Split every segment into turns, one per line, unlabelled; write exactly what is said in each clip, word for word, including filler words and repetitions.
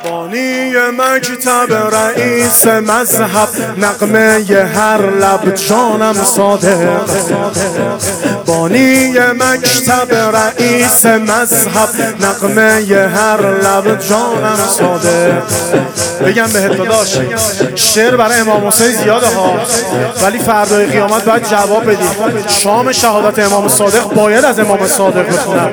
بانی مکتب رئیس مذهب، نغمه ی هر لب جانم صادق. بانی مکتب رئیس مذهب، نغمه ی هر لب جانم صادق. بگم بهت داداش، شعر برای امام حسین زیاده ها، ولی فردای قیامت باید جواب بدی. شام شهادت امام صادق باید از امام صادق بخونم.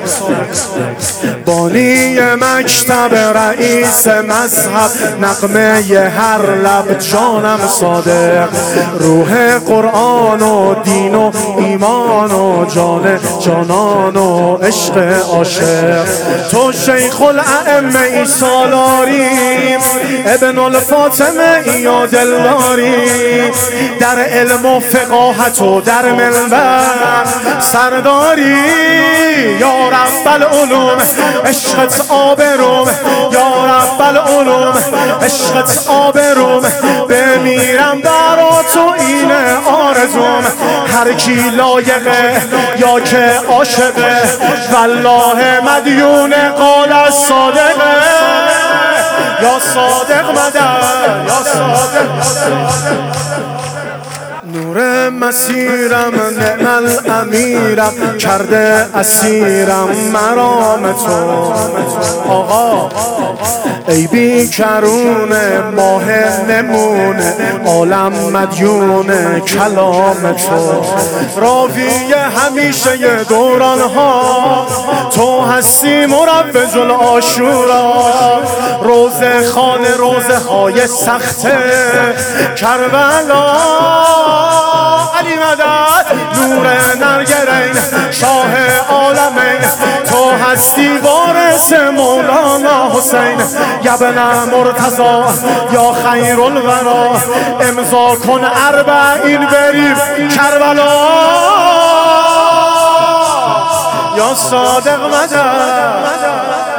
بانی مکتب رئیس مذهب، نغمه ی هر لب جانم صادق. روح قرآن و دین و ایمان و جان جانان و عشق عاشق. تو شیخ الائمه ای سالاری، ابن الفاطمه یا دلداری، در علم و فقاهت و در منبر سرداری. یا رب العلوم عشقت آبروم، یا رب العلوم عشقت آبروم. بمیرم برا تو این آرزوم، هر کی لایقه یا که عاشقه، والله مدیون قال الصادقه. یا صادق مدد، یا صادق نور مسیرم، نعم الامیرم، کرده اسیرم مرام تو. آقا ای بی کرون ماه نمونه، عالم مدیون کلام تو. راوی همیشه دوران ها، تو هستی مروج العاشورا. روزه خان روزه های سخت کربلا. علی مدد نور نرگرین شاه عالمین، تو هستی وارث مولانا حسین. یبن مرتضی یا خیر الورا، امضا کن اربعین بریم کربلا. یا صادق مدد.